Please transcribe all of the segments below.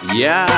Yeah,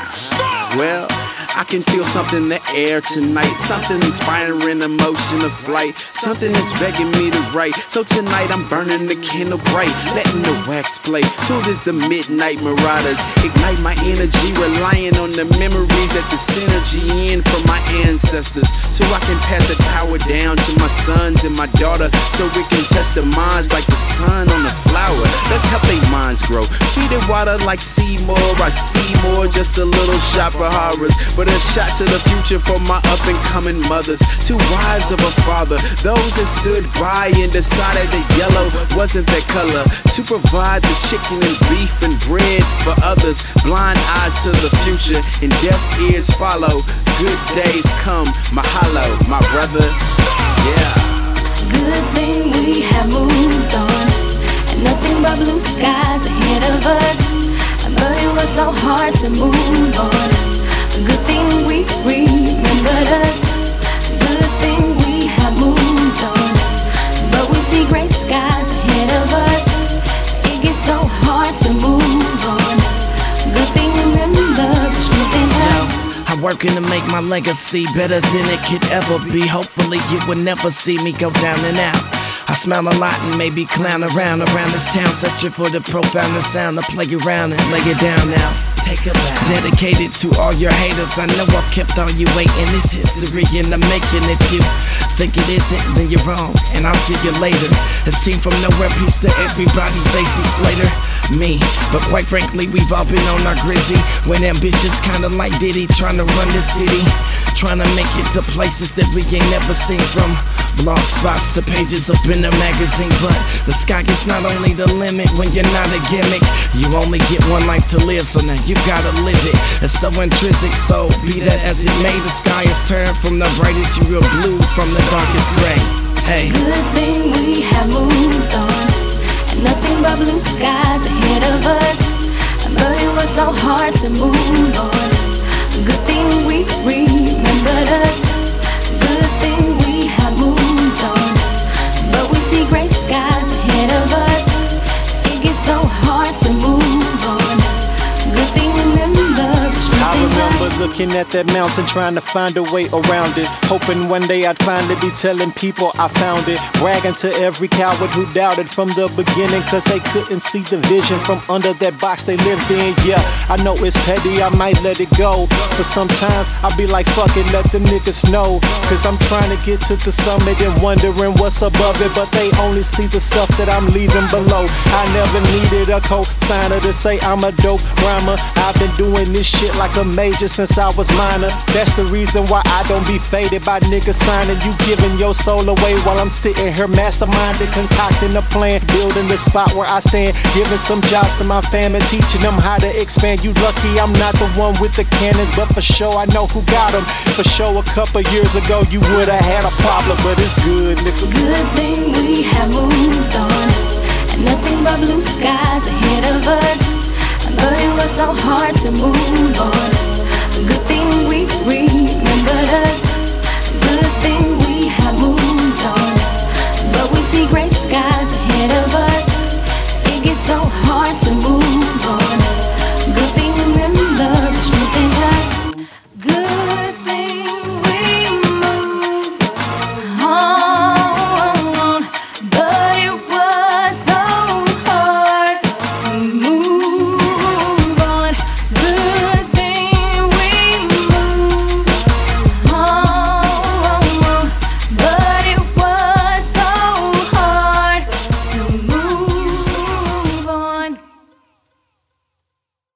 well, I can feel something in the air tonight. Something inspiring, emotion of flight. Something that's begging me to write. So tonight I'm burning the candle bright, letting the wax play. Till there's the midnight marauders. Ignite my energy, relying on the memories that the synergy in from my ancestors. So I can pass the power down to my sons and my daughter. So we can touch the minds like the sun on the flower. Let's help their minds grow. Feed it water like Seymour. I see more, just a little shot for horrors. But a shot to the future for my up-and-coming mothers. Two wives of a father, those that stood by and decided that yellow wasn't their color. To provide the chicken and beef and bread for others. Blind eyes to the future and deaf ears follow. Good days come, mahalo, my brother, yeah. Good thing we have moved on, and nothing but blue skies ahead of us. But it was so hard to move on. Good thing we remembered us. Good thing we have moved on. But we see gray skies ahead of us. It gets so hard to move on. Good thing remember the truth in us. I'm working to make my legacy better than it could ever be. Hopefully you will never see me go down and out. I smile a lot and maybe clown around this town, searching for the profoundest sound to play around and lay it down now. Take a bow. Dedicated to all your haters. I know I've kept all you waiting. It's history in the making. If you think it isn't, then you're wrong, and I'll see you later. It's Team from Nowhere, peace to everybody's AC Slater. Me, but quite frankly, we've all been on our grizzy. When ambitious, kinda like Diddy, trying to run this city. Trying to make it to places that we ain't never seen. From blog spots to pages up in the magazine. But the sky is not only the limit when you're not a gimmick. You only get one life to live, so now you gotta live it. It's so intrinsic, so be that as it may. The sky is turned from the brightest hue of blue, from the darkest gray. Hey. Good thing we have moved on, and nothing but blue skies ahead of us. But it was so hard to move on. Good thing we remembered us. Good thing we have moved on. But we see gray skies ahead of us. It gets so hard to move on. Good thing remember the truth I in remember us. looking at that mountain, trying to find a way around it. Hoping one day I'd finally be telling people I found it. Bragging to every coward who doubted from the beginning, cause they couldn't see the vision from under that box they lived in. Yeah, I know it's petty, I might let it go. But sometimes I be like, fuck it, let them niggas know. Cause I'm trying to get to the summit and wondering what's above it. But they only see the stuff that I'm leaving below. I never needed a co-signer to say I'm a dope rhymer. I've been doing this shit like a major since I was minor. That's the reason why I don't be faded by niggas signing. You giving your soul away while I'm sitting here masterminded, concocting a plan, building the spot where I stand, giving some jobs to my fam and teaching them how to expand. You lucky I'm not the one with the cannons, but for sure I know who got them. For sure a couple years ago you would've had a problem, but it's good, nigga. Good thing we have moved on, and nothing but blue skies ahead of us. But it was so hard to move on. Good thing we remembered us.